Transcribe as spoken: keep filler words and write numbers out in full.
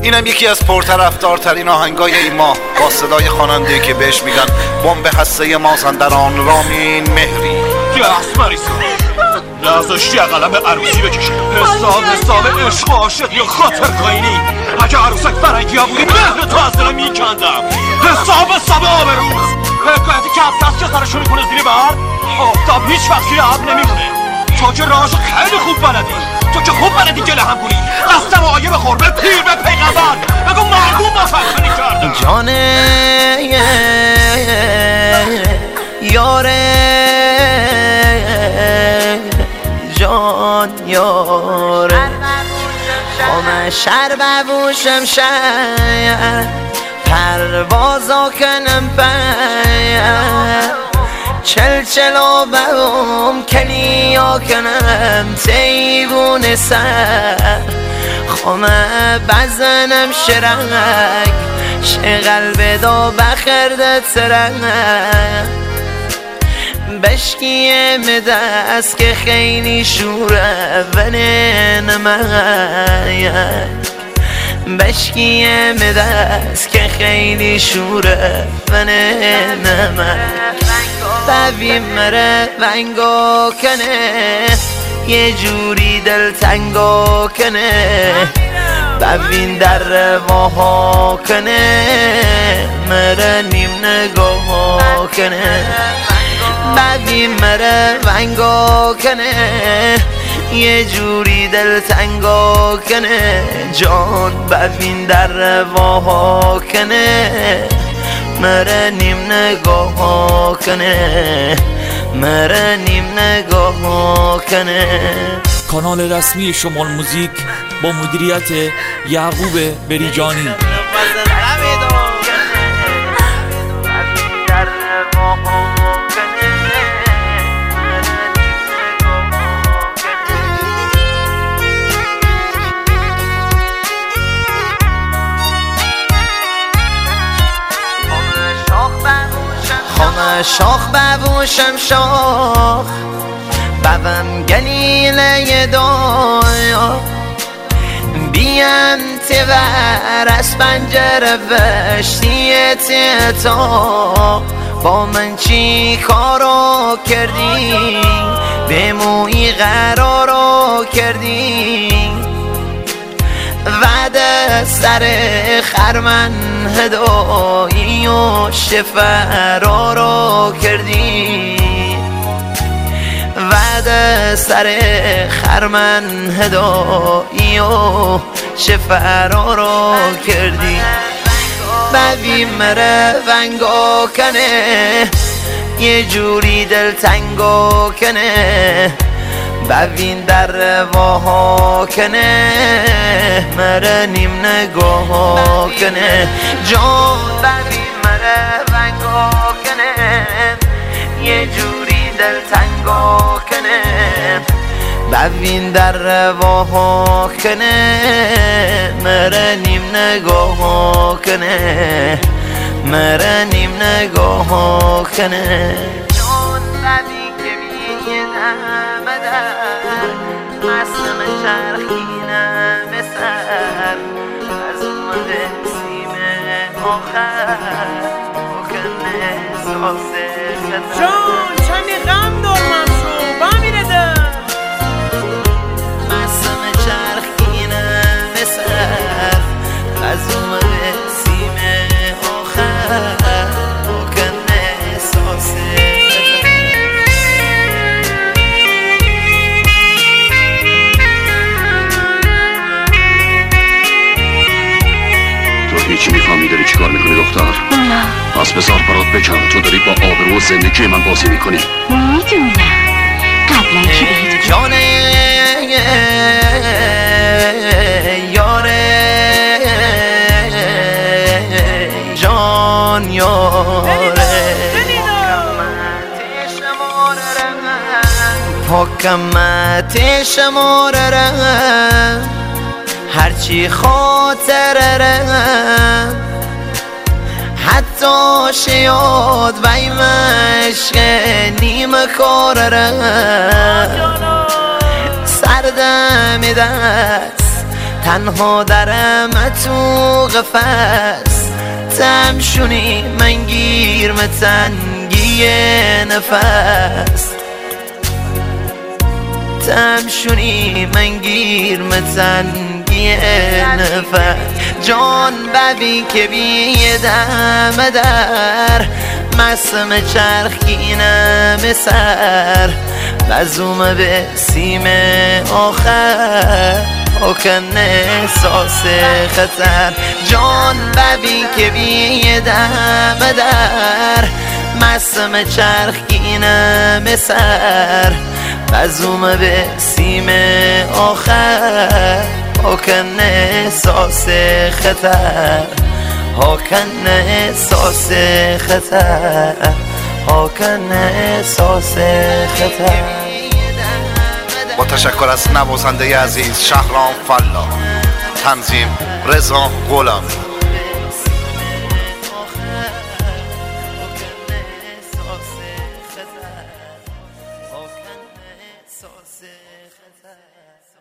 اینم یکی از پرطرفدارترین آهنگای این ماه با صدای خواننده‌ای که بهش میگن بمب هسته مازندران، رامین مهری. یه اسمریسا نذاشتی قلم عروسی بکشی، حساب حساب عشق و عاشقی و خاطر خاینی. اگه عروسک فرنگی ها بودی مهر تو از دلم میکندم. حساب حساب آبروز حکایتی کف دست که سرشو میکنه زیر برد. آفتاب هیچ وقت زیر ابر نمیمونه. تو که راهشو خیلی خوب بلدی، تو که خوب بلدی گله هم کنی. قصد آیه بخور به پیر به پیغمبر، بگو مردم مفرخنی کردم. جانه یاره جان یاره خامه شر ببوشم شاید پروازا کنم باید چل چلا بهم کنیا کنم تیبون سر خامه بزنم شرک شغل بدا بخرده ترک بشکیم دست که خیلی شوره ونن مهید بشکیم دست که خیلی شوره ونن مهید ببین مره ونگو کنه یه جوری دل تنگو کنه ببین در رواها کنه مره نیم نگاه کنه ببین مره ونگو کنه یه جوری دل تنگو کنه جان ببین در رواها کنه مره نیم نگاه کنه مره نیم نگاه کنه. کانال رسمی شمال موزیک با مدیریت یعقوب بریجانی. خامه شاخ ببوشم شاخ ببم گلیله دایا بیان تیور از پنجره وشتی تا با من چی کارو کردی به موی قرارو کردی وعده سر خرمن هدایی و شفرا رو کردی وعده سر خرمن هدایی و شفرا رو کردی ببین مره ونگو کنه یه جوری دل تنگو کنه ببین در رواها کنه مره نیم نگاه کنه جان ببین مره ونگو کنه یه جوری دل تنگو کنه ببین در رواها کنه مره نیم نگاه کنه مره نیم نگاه کنه جان ببین که بیه قسم چرخینم سر از اومده سیم آخر بکنه ساسه خطر جان چمی غم دارمم شو بمیره ده قسم چرخینم سر از اومده سیم آخر بکنه ساسه هیچی میفهمی داری چی کار میکنی دختر؟ نه پس بذار برات بگم تو داری با آبرو و زندگی من بازی میکنی. میدونم قبلا که بهت جانه یاره جان یاره پاکمت شماره هرچی خاطره حتی شیاد بیم عشق نیم کاره سردم دست تنها درم تو قفس تمشونی من گیر متنگی نفس تمشونی من گیر متنگی نفس جان ببی که بیدم در مسم چرخینم سر بزوم به سیم آخر آکن احساس خطر جان ببی که بیدم در مسم چرخینم سر بزوم به سیم آخر آکن احساس خطر آکن احساس خطر آکن احساس خطر. با تشکر از نوازنده عزیز شهرام فلا، تنظیم رضا غلامی. خطر